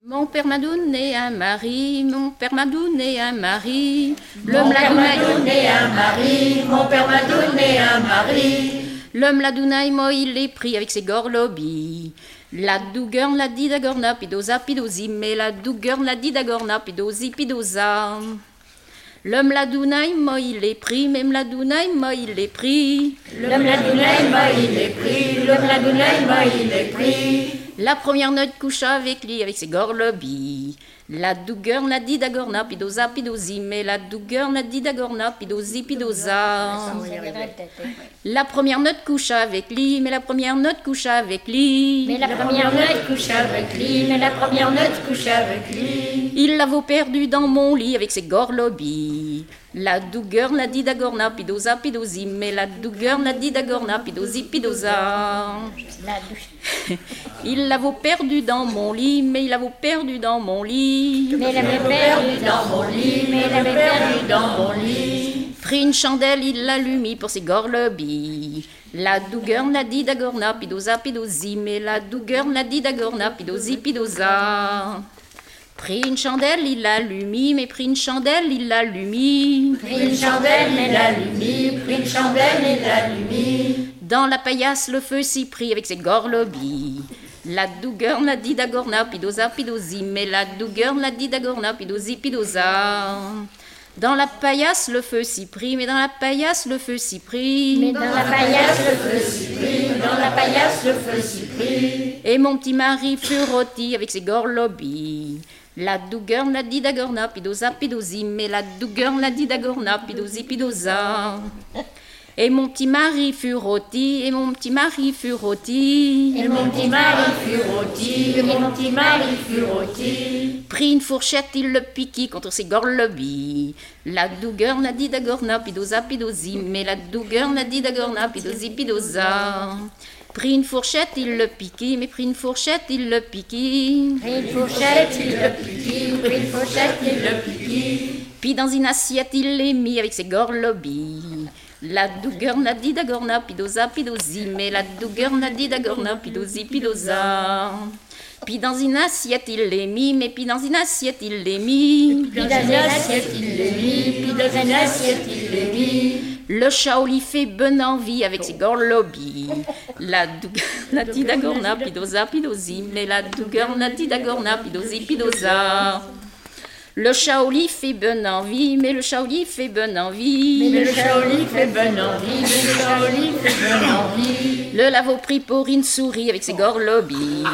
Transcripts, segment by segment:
Mon père m'a donné un mari, mon père m'a donné un mari. L'homme l'a donné un mari, mon père m'a donné un mari. L'homme l'a donné, moi il l'est pris avec ses gorlobis. La dougern l'a dit d'agorna, pidosa, pidosi, mais la dougern l'a dit d'agorna, pidosi, pidosa. L'homme l'a donné, moi il l'est pris, même la donné, moi il l'est pris. L'homme l'a donné, moi il l'est pris, l'homme l'a donné, moi il l'est pris. La première note coucha avec lui, avec ses gorlobis. La dougern l'a dit d'agorna, pidosa, pidosi, mais la dougern l'a dit d'agorna, pidosi, pidosa. La première note coucha avec lui, mais la première note coucha avec lui. Mais la première note coucha avec lui, mais la première note coucha avec lui. Il l'avait perdu dans mon lit avec ses gorlobis. La dougern l'a dit d'agorna, pidosa, pidosi, mais la dougern l'a dit d'agorna, pidosi, pidosa. Il l'avait perdu dans mon lit, mais il l'avait perdu dans mon lit. Mais il l'avait perdu dans mon lit, mais il l'avait perdu dans mon lit. Pris une chandelle, il l'allumit pour ses gorlobis. La dougern l'a dit d'agorna, pidosa, pidosi, mais la dougern l'a dit d'agorna, pidosi, pidosa. Pris une chandelle, il l'allumit, mais pris une chandelle, il l'allumit. Pris une chandelle, il l'allumit, pris une chandelle, il l'allumit. Dans la paillasse, le feu s'y prit avec ses gorlobis. La dougern l'a dit d'agorna, pidosa, pidosi, mais la dougern l'a dit d'agorna, pidosi, pidosa. Dans la paillasse, le feu s'y prit, mais dans la paillasse, le feu s'y prit. Mais dans la paillasse, le feu s'y prit, dans la paillasse, le feu s'y prit. Et mon petit mari fut rôti avec ses gorlobis. La dougern l'a dit d'agorna, pidosa, pidosi, mais la dougern l'a dit d'agorna, pidosi, pidosa. Et mon petit mari fut rôti, et mon petit mari fut rôti. Et mon petit mari fut rôti, et mon petit mari fut rôti. Prit une fourchette, il le piquit contre ses gorlobis. La dougern l'a dit d'agorna, pidosa, pidosi, mais la dougern l'a dit d'agorna, pidosi, pidosa. Prit une fourchette, il le piquit, mais prit une fourchette, il le piquit. Prit une fourchette, il le piquit, prit une fourchette, il le piquit. Puis dans une assiette, il les mit avec ses gorlobis. La dougern l'a dit d'agorna, pidosa, pidosi, mais la dougern l'a dit d'agorna, pidosi, pidosa. Puis dans une assiette, il les mit, mais puis dans une assiette, il les mit. Puis dans une assiette, il les mit, puis dans une assiette, il les mit. Le shaoli fait bonne envie avec ses gorlobis. La dougern l'a dit d'agorna, pidosa, pidosi, mais la dougern l'a dit d'agorna, pidosi, pidosa. Le shaoli fait bonne envie, mais le shaoli fait bonne envie. Mais le shaoli fait bonne envie, mais le shaoli fait bonne envie. Le lavo pris pour une souris avec ses gorlobis.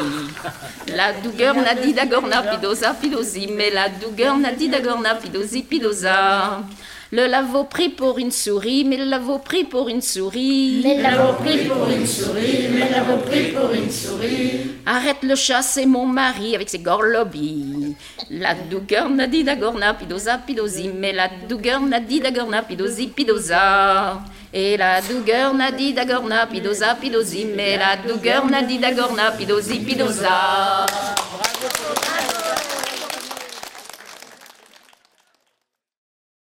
La dougern l'a dit d'agorna, pidosa, pidosi, mais la dougern l'a dit d'agorna, pidosi, pidosa. Le lavo pris pour une souris, mais le lavo pris pour une souris. Mais le lavo pris pour une souris, mais le lavo pris pour une souris. Arrête le chat, c'est mon mari avec ses gorlobis. La dougern l'a dit d'agorna, pidosa, pidosi, mais la dougern l'a dit d'agorna, pidosi, pidosa. Et la dougern a dit d'agorna, pidosa, pidosi, mais la dougern a dit d'agorna, pidosi, pidosa.